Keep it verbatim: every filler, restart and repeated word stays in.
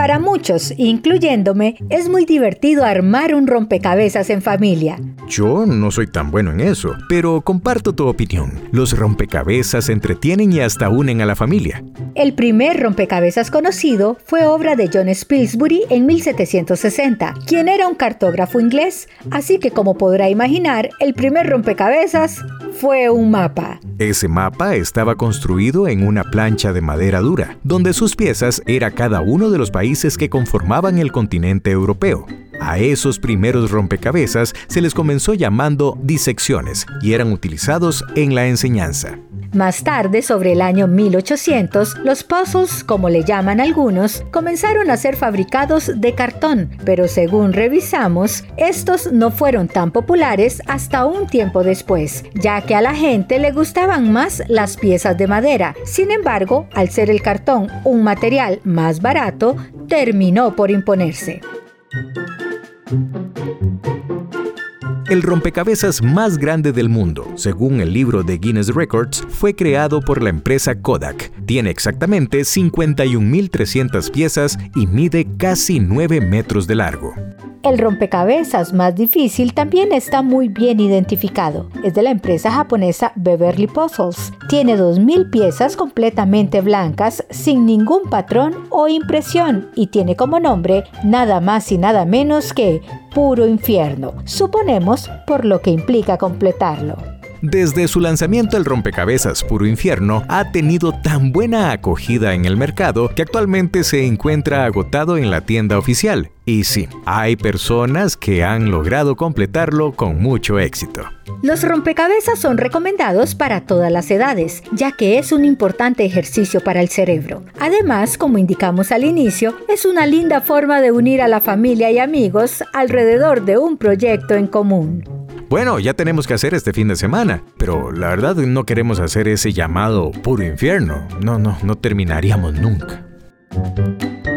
Para muchos, incluyéndome, es muy divertido armar un rompecabezas en familia. Yo no soy tan bueno en eso, pero comparto tu opinión. Los rompecabezas entretienen y hasta unen a la familia. El primer rompecabezas conocido fue obra de John Spilsbury en mil setecientos sesenta, quien era un cartógrafo inglés, así que como podrá imaginar, el primer rompecabezas fue un mapa. Ese mapa estaba construido en una plancha de madera dura, donde sus piezas era cada uno de los países que conformaban el continente europeo. A esos primeros rompecabezas se les comenzó llamando disecciones y eran utilizados en la enseñanza. Más tarde, sobre el año mil ochocientos, los puzzles, como le llaman algunos, comenzaron a ser fabricados de cartón, pero según revisamos, estos no fueron tan populares hasta un tiempo después, ya que a la gente le gustaban más las piezas de madera. Sin embargo, al ser el cartón un material más barato, terminó por imponerse. El rompecabezas más grande del mundo, según el libro de Guinness Records, fue creado por la empresa Kodak. Tiene exactamente cincuenta y un mil trescientas piezas y mide casi nueve metros de largo. El rompecabezas más difícil también está muy bien identificado. Es de la empresa japonesa Beverly Puzzles. Tiene dos mil piezas completamente blancas, sin ningún patrón o impresión, y tiene como nombre nada más y nada menos que Puro Infierno. Suponemos por lo que implica completarlo. Desde su lanzamiento, el rompecabezas Puro Infierno ha tenido tan buena acogida en el mercado que actualmente se encuentra agotado en la tienda oficial. Y sí, hay personas que han logrado completarlo con mucho éxito. Los rompecabezas son recomendados para todas las edades, ya que es un importante ejercicio para el cerebro. Además, como indicamos al inicio, es una linda forma de unir a la familia y amigos alrededor de un proyecto en común. Bueno, ya tenemos que hacer este fin de semana, pero la verdad no queremos hacer ese llamado puro infierno. No, no, no terminaríamos nunca.